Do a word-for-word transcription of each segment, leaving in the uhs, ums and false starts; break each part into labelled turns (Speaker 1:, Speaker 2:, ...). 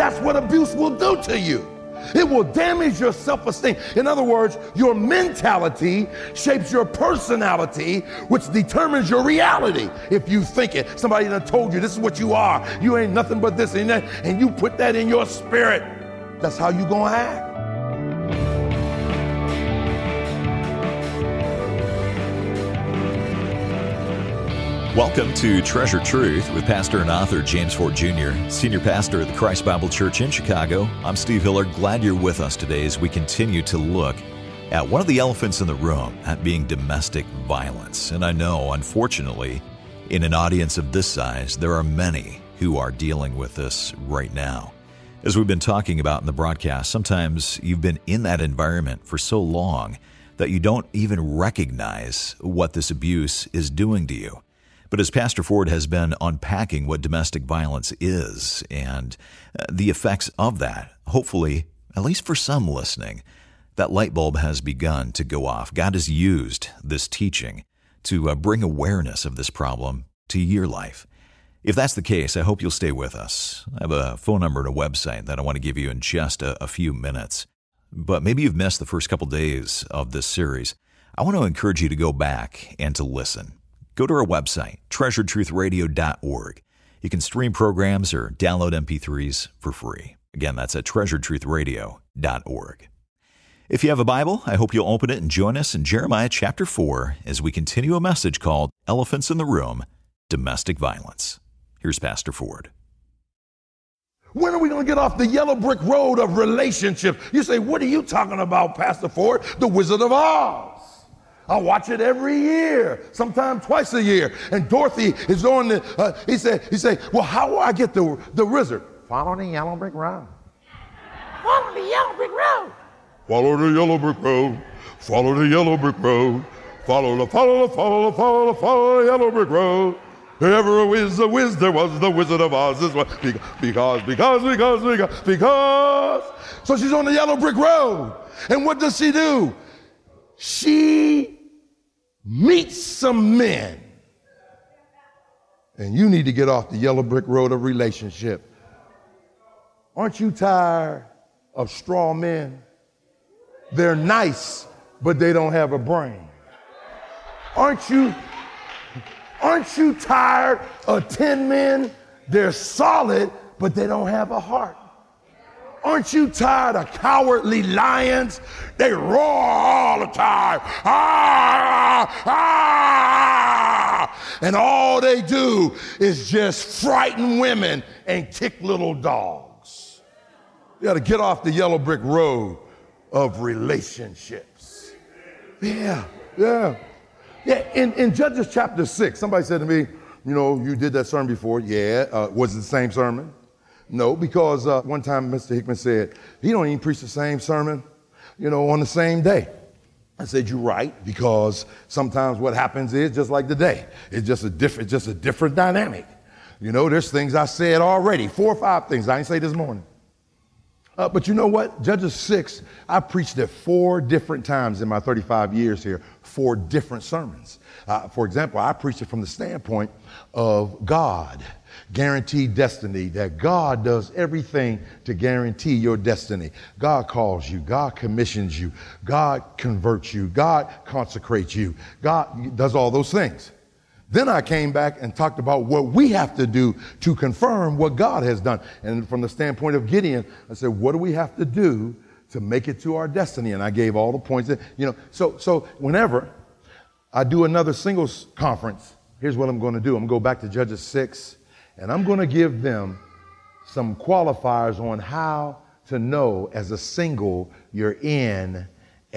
Speaker 1: That's what abuse will do to you. It will damage your self-esteem. In other words, your mentality shapes your personality, which determines your reality. If you think it, somebody done told you this is what you are. You ain't nothing but this and that, and you put that in your spirit. That's how you gonna act.
Speaker 2: Welcome to Treasure Truth with pastor and author James Ford Junior, senior pastor at the Christ Bible Church in Chicago. I'm Steve Hiller. Glad you're with us today as we continue to look at one of the elephants in the room, that being domestic violence. And I know, unfortunately, in an audience of this size, there are many who are dealing with this right now. As we've been talking about in the broadcast, sometimes you've been in that environment for so long that you don't even recognize what this abuse is doing to you. But as Pastor Ford has been unpacking what domestic violence is and the effects of that, hopefully, at least for some listening, that light bulb has begun to go off. God has used this teaching to uh, bring awareness of this problem to your life. If that's the case, I hope you'll stay with us. I have a phone number and a website that I want to give you in just a, a few minutes. But maybe you've missed the first couple days of this series. I want to encourage you to go back and to listen. Go to our website, treasure truth radio dot org. You can stream programs or download M P threes for free. Again, that's at treasure truth radio dot org. If you have a Bible, I hope you'll open it and join us in Jeremiah chapter four as we continue a message called Elephants in the Room, Domestic Violence. Here's Pastor Ford.
Speaker 1: When are we going to get off the yellow brick road of relationships? You say, what are you talking about, Pastor Ford? The Wizard of Oz. I watch it every year, sometimes twice a year. And Dorothy is on the, uh, he said, he said, well, how do I get the, the wizard? Follow the yellow brick road. Follow the yellow brick road. Follow the yellow brick road. Follow the yellow brick road. Follow the, follow the, follow the, follow the, follow the yellow brick road. Ever is a whiz, there was the Wizard of Oz. This one, because, because, because, because, because. So she's on the yellow brick road. And what does she do? She meets some men. And you need to get off the yellow brick road of relationship. Aren't you tired of straw men? They're nice, but they don't have a brain. Aren't you, aren't you tired of tin men? They're solid, but they don't have a heart. Aren't you tired of cowardly lions? They roar all the time. Ah, ah, and all they do is just frighten women and kick little dogs. You got to get off the yellow brick road of relationships. Yeah, yeah. Yeah, in, in Judges chapter six, somebody said to me, you know, you did that sermon before. Yeah, uh, was it the same sermon? No, because uh, one time Mister Hickman said, he don't even preach the same sermon, you know, on the same day. I said, you're right, because sometimes what happens is just like the day. It's just a different, just a different dynamic. You know, there's things I said already, four or five things I didn't say this morning. Uh, but you know what? Judges six, I preached it four different times in my thirty-five years here, four different sermons. Uh, for example, I preached it from the standpoint of God. Guaranteed destiny, that God does everything to guarantee your destiny. God calls you, God commissions you, God converts you, God consecrates you, God does all those things. Then I came back and talked about what we have to do to confirm what God has done. And from the standpoint of Gideon, I said, what do we have to do to make it to our destiny? And I gave all the points that, you know, so, so whenever I do another singles conference, here's what I'm going to do. I'm going to go back to Judges six. And I'm going to give them some qualifiers on how to know as a single you're in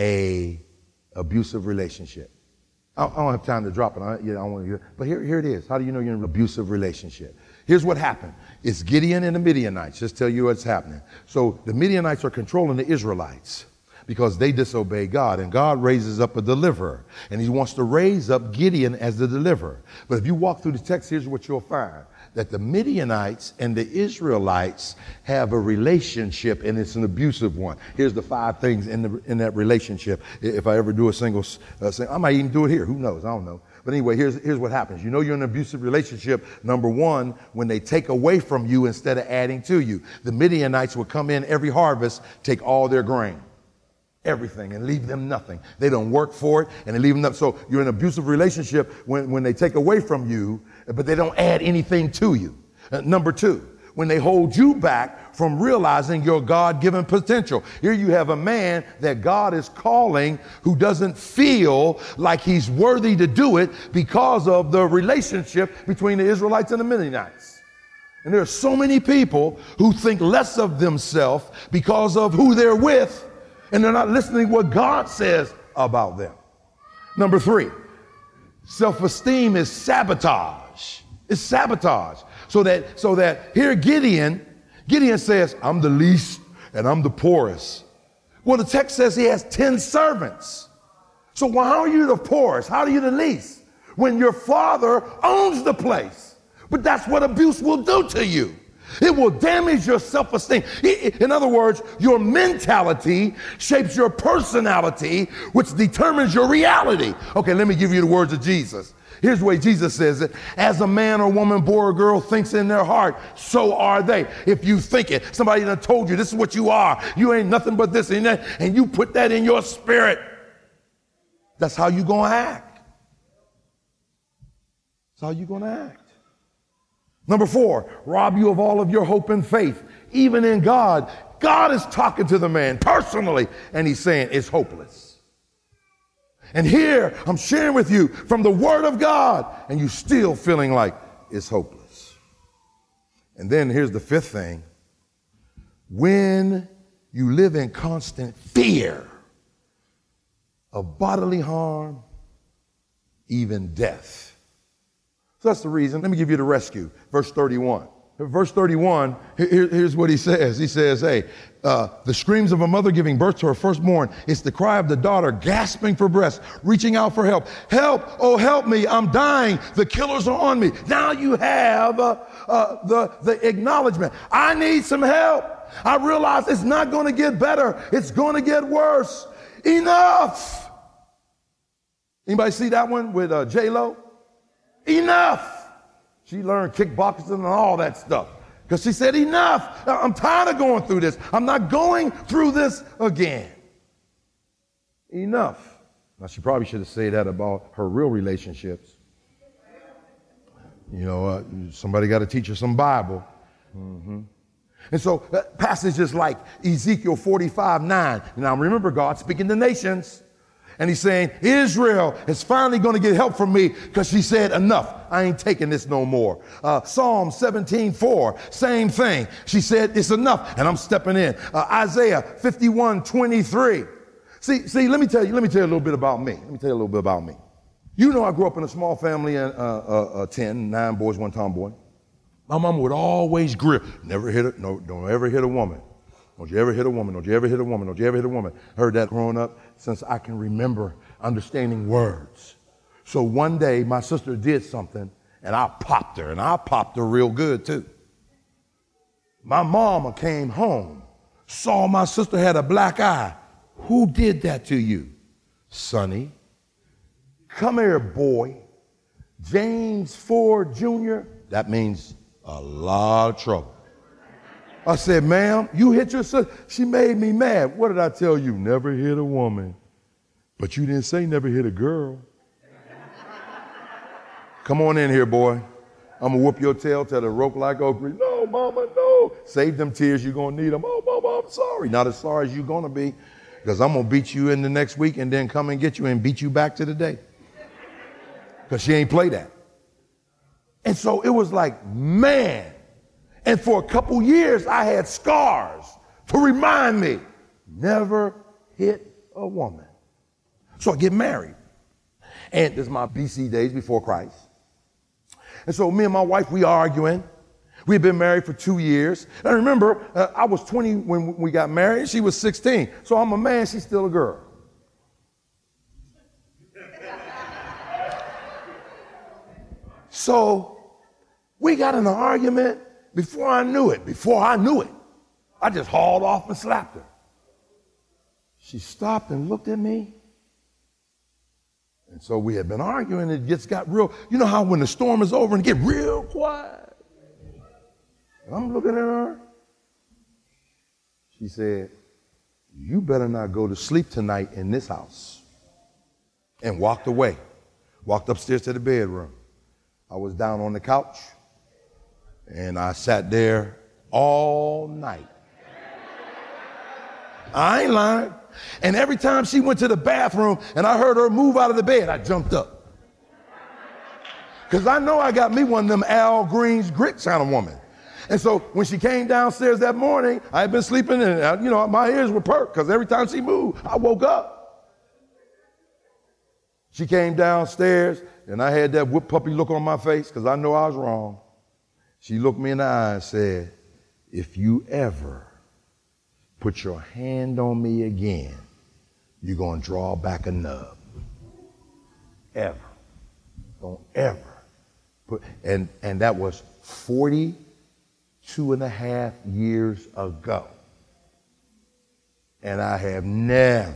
Speaker 1: a abusive relationship. I, I don't have time to drop it. I, you know, I want to hear, but here, here it is. How do you know you're in an abusive relationship? Here's what happened. It's Gideon and the Midianites. Just tell you what's happening. So the Midianites are controlling the Israelites because they disobey God, and God raises up a deliverer, and he wants to raise up Gideon as the deliverer. But if you walk through the text, here's what you'll find. That the Midianites and the Israelites have a relationship, and it's an abusive one. Here's the five things in the in that relationship. If I ever do a single, uh, sing, I might even do it here. Who knows? I don't know. But anyway, here's, here's what happens. You know you're in an abusive relationship, number one, when they take away from you instead of adding to you. The Midianites would come in every harvest, take all their grain, everything, and leave them nothing. They don't work for it, and they leave them nothing. So you're in an abusive relationship when, when they take away from you, but they don't add anything to you. Uh, number two, when they hold you back from realizing your God-given potential. Here you have a man that God is calling who doesn't feel like he's worthy to do it because of the relationship between the Israelites and the Midianites. And there are so many people who think less of themselves because of who they're with, and they're not listening to what God says about them. Number three, self-esteem is sabotage. It's sabotage. So that, so that here Gideon, Gideon says, I'm the least and I'm the poorest. Well, the text says he has ten servants. So well, how are you the poorest? How are you the least? When your father owns the place. But that's what abuse will do to you. It will damage your self-esteem. In other words, your mentality shapes your personality, which determines your reality. Okay, let me give you the words of Jesus. Here's the way Jesus says it. As a man or woman, boy or girl thinks in their heart, so are they. If you think it, somebody done told you this is what you are. You ain't nothing but this and that, and you put that in your spirit. That's how you gonna act. That's how you gonna act. Number four, rob you of all of your hope and faith, even in God. God is talking to the man personally, and he's saying it's hopeless. And here I'm sharing with you from the Word of God, and you still feeling like it's hopeless. And then here's the fifth thing. When you live in constant fear of bodily harm, even death. So that's the reason. Let me give you the rescue. Verse thirty-one. Verse thirty-one, here, here's what he says. He says, hey, uh, the screams of a mother giving birth to her firstborn. It's the cry of the daughter gasping for breath, reaching out for help. Help, oh, help me, I'm dying. The killers are on me. Now you have uh, uh, the, the acknowledgement. I need some help. I realize it's not going to get better. It's going to get worse. Enough. Anybody see that one with uh, J-Lo? Enough. She learned kickboxing and all that stuff because she said, enough. I'm tired of going through this. I'm not going through this again. Enough. Now, she probably should have said that about her real relationships. You know, uh, somebody got to teach her some Bible. Mm-hmm. And so uh, passages like Ezekiel forty-five nine. Now, remember, God speaking to nations. And he's saying, Israel is finally going to get help from me because she said, enough. I ain't taking this no more. Uh, Psalm seventeen four, same thing. She said, it's enough, and I'm stepping in. Uh, Isaiah fifty-one twenty-three. See, see, let me tell you, let me tell you a little bit about me. Let me tell you a little bit about me. You know, I grew up in a small family, uh, uh, uh, ten, nine boys, one tomboy. My mama would always grill. Never hit a, no, don't ever hit a woman. Don't you ever hit a woman. Don't you ever hit a woman. Don't you ever hit a woman. Heard that growing up since I can remember understanding words. So one day my sister did something and I popped her, and I popped her real good too. My mama came home, saw my sister had a black eye. Who did that to you? Sonny. Come here, boy. James Ford Junior That means a lot of trouble. I said, ma'am, you hit your sister. She made me mad. What did I tell you? Never hit a woman. But you didn't say never hit a girl. Come on in here, boy. I'm going to whoop your tail till the rope like oak. No, mama, no. Save them tears. You're going to need them. Oh, mama, I'm sorry. Not as sorry as you're going to be, because I'm going to beat you in the next week and then come and get you and beat you back to the day. Because she ain't play that. And so it was like, man. And for a couple years, I had scars to remind me, never hit a woman. So I get married. And this is my B C days before Christ. And so me and my wife, we arguing. We had been married for two years. And I remember, uh, I was twenty when we got married. She was sixteen. So I'm a man, she's still a girl. So we got in an argument. Before I knew it, before I knew it, I just hauled off and slapped her. She stopped and looked at me. And so we had been arguing. It just got real. You know how when the storm is over and it get real quiet? And I'm looking at her. She said, you better not go to sleep tonight in this house. And walked away. Walked upstairs to the bedroom. I was down on the couch. And I sat there all night. I ain't lying. And every time she went to the bathroom and I heard her move out of the bed, I jumped up. Because I know I got me one of them Al Green's grit kind of woman. And so when she came downstairs that morning, I had been sleeping and, you know, my ears were perked because every time she moved, I woke up. She came downstairs and I had that whip puppy look on my face because I know I was wrong. She looked me in the eye and said, if you ever put your hand on me again, you're going to draw back a nub. Ever. Don't ever put, and, and that was forty-two and a half years ago. And I have never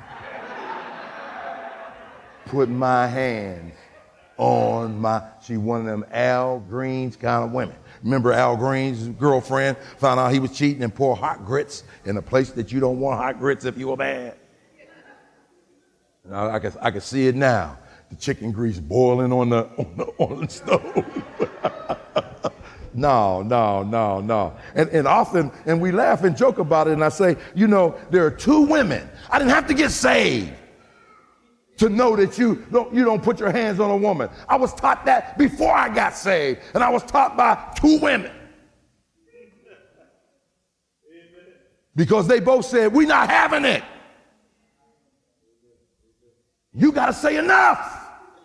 Speaker 1: put my hands on my, she one of them Al Green's kind of women. Remember Al Green's girlfriend found out he was cheating and poured hot grits in a place that you don't want hot grits if you were bad. And I, I, can, I can see it now. The chicken grease boiling on the, on the, on the stove. No, no, no, no. And, and often, and we laugh and joke about it, and I say, you know, there are two women. I didn't have to get saved to know that you don't, you don't put your hands on a woman. I was taught that before I got saved, and I was taught by two women. Because they both said, we're not having it. You got to say enough.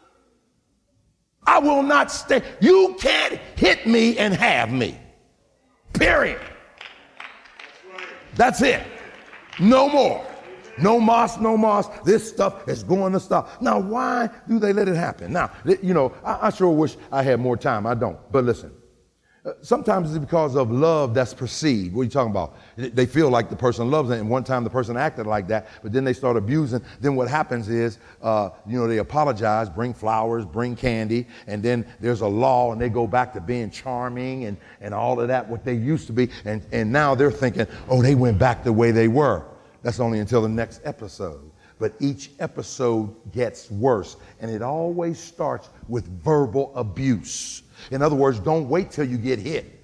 Speaker 1: I will not stay. You can't hit me and have me. Period. That's it. No more. No moss, no moss. This stuff is going to stop. Now, why do they let it happen? Now, you know, I, I sure wish I had more time. I don't. But listen, uh, sometimes it's because of love that's perceived. What are you talking about? They feel like the person loves them, and one time the person acted like that, but then they start abusing. Then what happens is, uh, you know, they apologize, bring flowers, bring candy, and then there's a law, and they go back to being charming and, and all of that, what they used to be. And, and now they're thinking, oh, they went back the way they were. That's only until the next episode. But each episode gets worse. And it always starts with verbal abuse. In other words, don't wait till you get hit.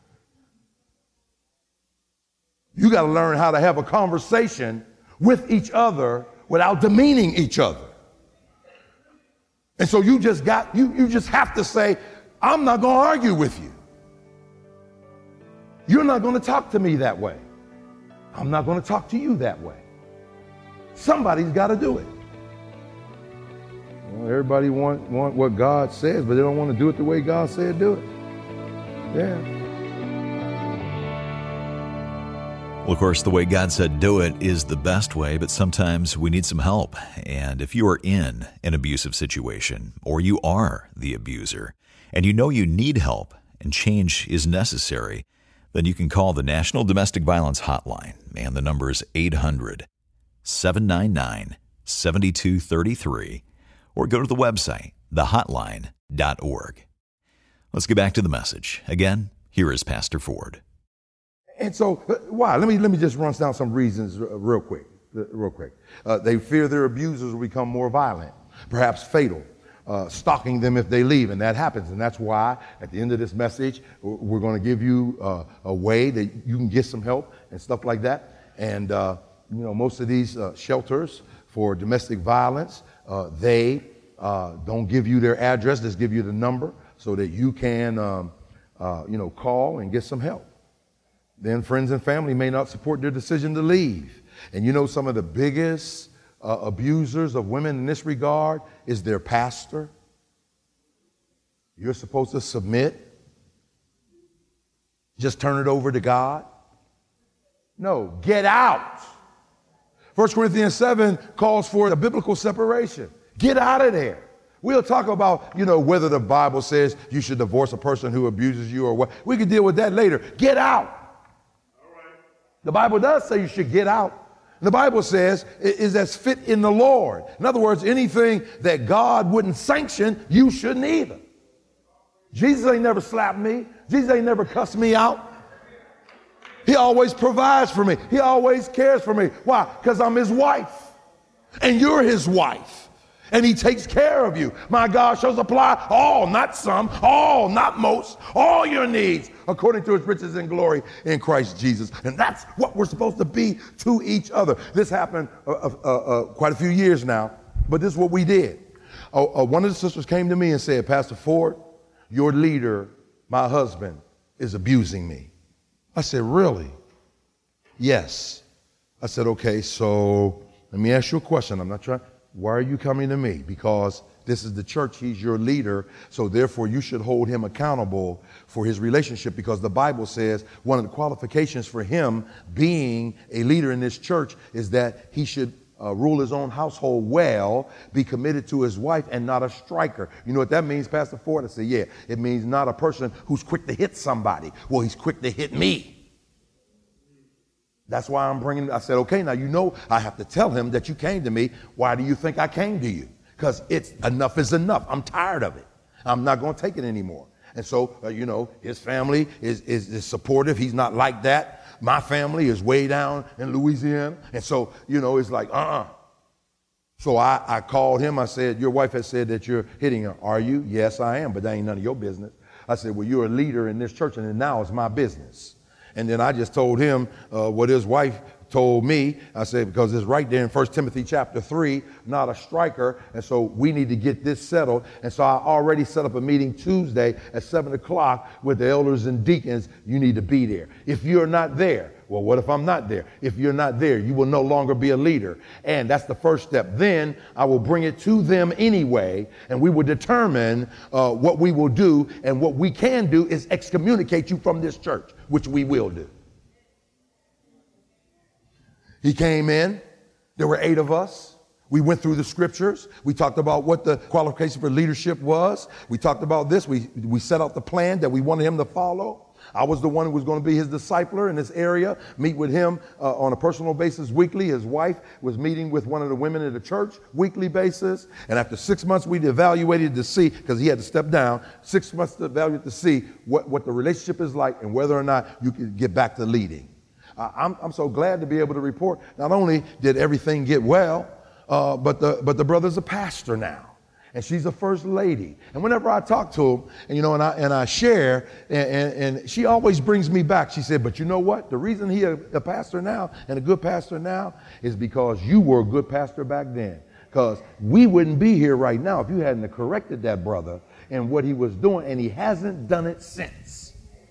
Speaker 1: You got to learn how to have a conversation with each other without demeaning each other. And so you just got, you, you just have to say, I'm not going to argue with you. You're not going to talk to me that way. I'm not going to talk to you that way. Somebody's got to do it. Well, everybody want, want what God says, but they don't want to do it the way God said do it. Yeah.
Speaker 2: Well, of course, the way God said do it is the best way, but sometimes we need some help. And if you are in an abusive situation, or you are the abuser, and you know you need help and change is necessary, then you can call the National Domestic Violence Hotline, and the number is eight hundred, seven nine nine, seven two three three, or go to the website, the hotline dot org. Let's get back to the message. Again, here is Pastor Ford.
Speaker 1: And so, why? Let me let me just run down some reasons real quick. Real quick. Uh, they fear their abusers will become more violent, perhaps fatal. Uh, stalking them if they leave, and that happens. And that's why at the end of this message, we're going to give you uh, a way that you can get some help and stuff like that. And, uh, you know, most of these uh, shelters for domestic violence, uh, they uh, don't give you their address, just give you the number so that you can, um, uh, you know, call and get some help. Then friends and family may not support their decision to leave. And you know, some of the biggest Uh, abusers of women in this regard is their pastor. You're supposed to submit. Just turn it over to God. No, get out. First Corinthians seven calls for a biblical separation. Get out of there. We'll talk about, you know, whether the Bible says you should divorce a person who abuses you or what. We can deal with that later. Get out. All right. The Bible does say you should get out. The Bible says is as fit in the Lord. In other words, anything that God wouldn't sanction, you shouldn't either. Jesus ain't never slapped me. Jesus ain't never cussed me out. He always provides for me. He always cares for me. Why? Because I'm his wife. And you're his wife. And he takes care of you. My God shall supply all, not some, all, not most, all your needs according to his riches and glory in Christ Jesus. And that's what we're supposed to be to each other. This happened uh, uh, uh, quite a few years now, but this is what we did. Uh, uh, one of the sisters came to me and said, Pastor Ford, your leader, my husband, is abusing me. I said, really? Yes. I said, okay, so let me ask you a question. I'm not trying. Why are you coming to me? Because this is the church. He's your leader. So therefore, you should hold him accountable for his relationship, because the Bible says one of the qualifications for him being a leader in this church is that he should uh, rule his own household well, be committed to his wife, and not a striker. You know what that means, Pastor Ford? I say, yeah, it means not a person who's quick to hit somebody. Well, he's quick to hit me. That's why I'm bringing, I said, okay, now you know I have to tell him that you came to me. Why do you think I came to you? Because it's enough is enough. I'm tired of it. I'm not going to take it anymore. And so, uh, you know, his family is, is, is supportive. He's not like that. My family is way down in Louisiana. And so, you know, it's like, uh-uh. So I, I called him. I said, your wife has said that you're hitting her. Are you? Yes, I am, but that ain't none of your business. I said, well, you're a leader in this church, and now it's my business. And then I just told him uh, what his wife told me. I said, because it's right there in First Timothy chapter three, not a striker. And so we need to get this settled. And so I already set up a meeting Tuesday at seven o'clock with the elders and deacons. You need to be there. If you're not there, well, what if I'm not there? If you're not there, you will no longer be a leader. And that's the first step. Then I will bring it to them anyway, and we will determine uh, what we will do. And what we can do is excommunicate you from this church, which we will do. He came in. There were eight of us. We went through the scriptures. We talked about what the qualification for leadership was. We talked about this. We, we set out the plan that we wanted him to follow. I was the one who was going to be his discipler in this area, meet with him uh, on a personal basis weekly. His wife was meeting with one of the women at the church weekly basis. And after six months, we evaluated to see, because he had to step down, six months to evaluate to see what, what the relationship is like and whether or not you can get back to leading. Uh, I'm, I'm so glad to be able to report, not only did everything get well, uh, but the, but the brother's a pastor now. And she's a first lady. And whenever I talk to him, and you know, and I and I share, and, and, and she always brings me back. She said, but you know what? The reason he a, a pastor now and a good pastor now is because you were a good pastor back then. Because we wouldn't be here right now if you hadn't corrected that brother and what he was doing, and he hasn't done it since.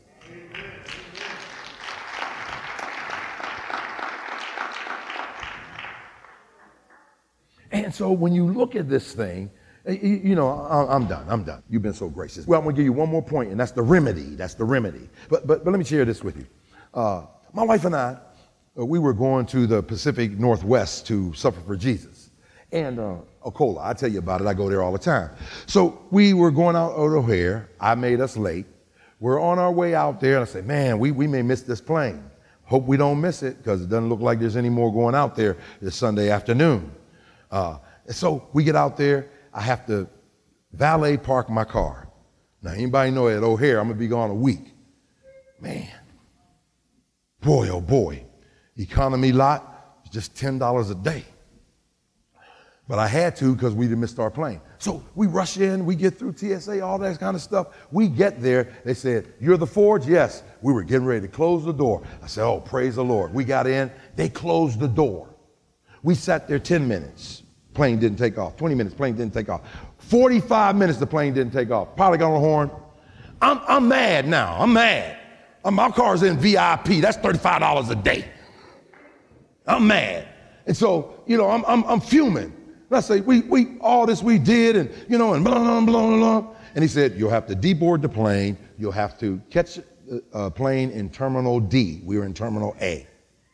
Speaker 1: And so when you look at this thing, you know, I'm done. I'm done. You've been so gracious. Well, I'm going to give you one more point, and that's the remedy. That's the remedy. But but, but let me share this with you. Uh, my wife and I, uh, we were going to the Pacific Northwest to suffer for Jesus. And uh, Ocola, I tell you about it. I go there all the time. So we were going out at O'Hare. I made us late. We're on our way out there, and I said, man, we, we may miss this plane. Hope we don't miss it, because it doesn't look like there's any more going out there this Sunday afternoon. Uh, and so we get out there. I have to valet park my car. Now, anybody know at O'Hare, I'm going to be gone a week. Man, boy, oh boy, economy lot is just ten dollars a day. But I had to, because we didn't miss our plane. So we rush in, we get through T S A, all that kind of stuff. We get there. They said, you're the Fords? Yes. We were getting ready to close the door. I said, oh, praise the Lord. We got in. They closed the door. We sat there ten minutes. Plane didn't take off. twenty minutes, plane didn't take off. forty-five minutes, the plane didn't take off. Pilot got on the horn. I'm, I'm mad now. I'm mad. I'm, my car's in V I P. That's thirty-five dollars a day. I'm mad. And so, you know, I'm, I'm, I'm fuming. And I say, we, we, all this we did, and, you know, and blah, blah, blah, blah, blah. And he said, you'll have to deboard the plane. You'll have to catch a plane in Terminal D. We were in Terminal A.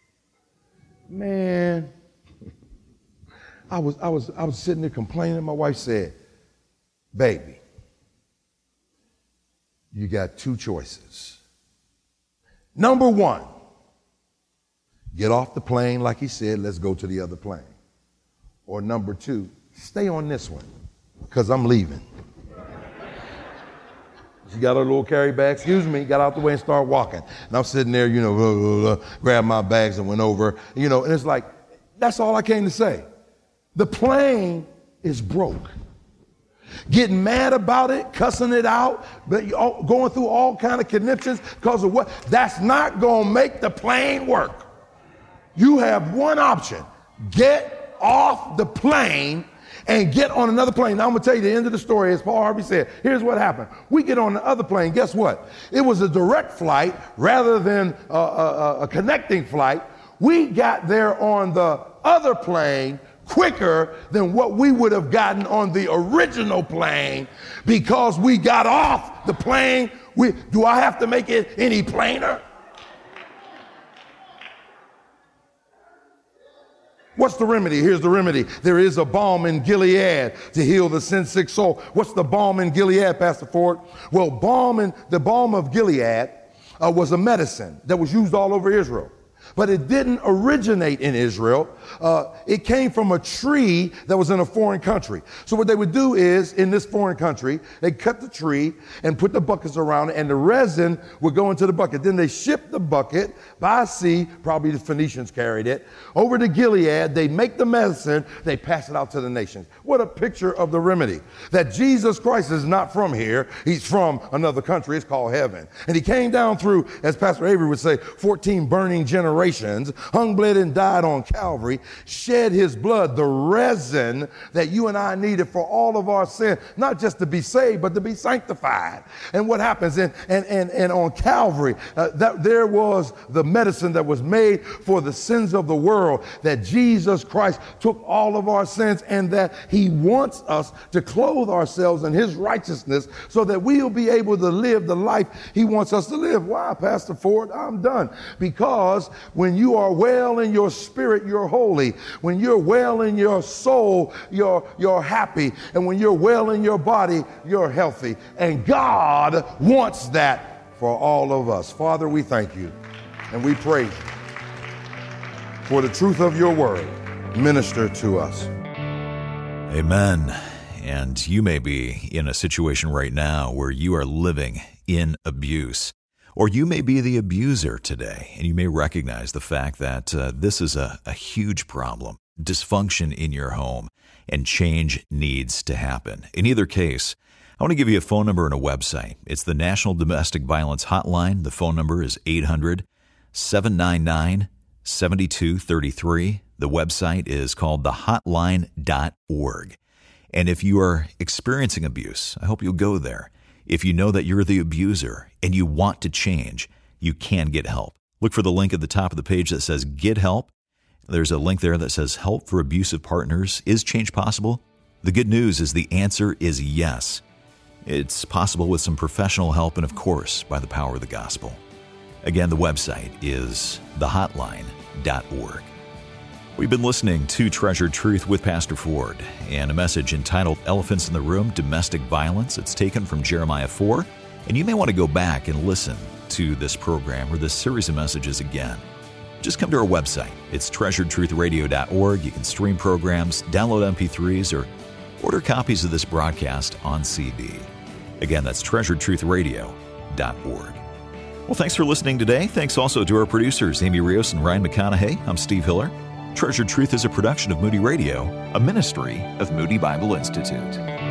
Speaker 1: Man. I was, I was, I was sitting there complaining. My wife said, baby, you got two choices. Number one, get off the plane like he said, let's go to the other plane. Or number two, stay on this one because I'm leaving. She got her little carry bag, excuse me, got out the way and started walking. And I'm sitting there, you know, uh, uh, uh, grabbed my bags and went over, you know, and it's like, that's all I came to say. The plane is broke. Getting mad about it, cussing it out, but going through all kind of conniptions because of what? That's not going to make the plane work. You have one option. Get off the plane and get on another plane. Now I'm going to tell you the end of the story. As Paul Harvey said, here's what happened. We get on the other plane. Guess what? It was a direct flight rather than a, a, a connecting flight. We got there on the other plane quicker than what we would have gotten on the original plane because we got off the plane. We, do I have to make it any plainer? What's the remedy? Here's the remedy. There is a balm in Gilead to heal the sin-sick soul. What's the balm in Gilead, Pastor Ford? Well, balm in, the balm of Gilead uh, was a medicine that was used all over Israel. But it didn't originate in Israel. Uh, it came from a tree that was in a foreign country. So what they would do is, in this foreign country, they cut the tree and put the buckets around it, and the resin would go into the bucket. Then they shipped the bucket by sea, probably the Phoenicians carried it, over to Gilead. They make the medicine, they pass it out to the nations. What a picture of the remedy. That Jesus Christ is not from here. He's from another country. It's called heaven. And he came down through, as Pastor Avery would say, fourteen burning generations. Hung, bled, and died on Calvary, shed his blood, the resin that you and I needed for all of our sin, not just to be saved, but to be sanctified. And what happens in, and, and, and on Calvary, uh, that there was the medicine that was made for the sins of the world, that Jesus Christ took all of our sins, and that he wants us to clothe ourselves in his righteousness so that we'll be able to live the life he wants us to live. Why, Pastor Ford? I'm done. Because when you are well in your spirit, you're holy. When you're well in your soul, you're, you're happy. And when you're well in your body, you're healthy. And God wants that for all of us. Father, we thank you and we praise you for the truth of your word. Minister to us.
Speaker 2: Amen. And you may be in a situation right now where you are living in abuse. Or you may be the abuser today, and you may recognize the fact that uh, this is a, a huge problem, dysfunction in your home, and change needs to happen. In either case, I want to give you a phone number and a website. It's the National Domestic Violence Hotline. The phone number is eight hundred, seven nine nine, seven two three three. The website is called the hotline dot org. And if you are experiencing abuse, I hope you'll go there. If you know that you're the abuser and you want to change, you can get help. Look for the link at the top of the page that says Get Help. There's a link there that says Help for Abusive Partners. Is change possible? The good news is the answer is yes. It's possible with some professional help and, of course, by the power of the gospel. Again, the website is the hotline dot org. We've been listening to Treasured Truth with Pastor Ford and a message entitled Elephants in the Room, Domestic Violence. It's taken from Jeremiah four, and you may want to go back and listen to this program or this series of messages again. Just come to our website. It's treasured truth radio dot org. You can stream programs, download M P threes, or order copies of this broadcast on C D. Again, that's treasured truth radio dot org. Well, thanks for listening today. Thanks also to our producers, Amy Rios and Ryan McConaughey. I'm Steve Hiller. Treasured Truth is a production of Moody Radio, a ministry of Moody Bible Institute.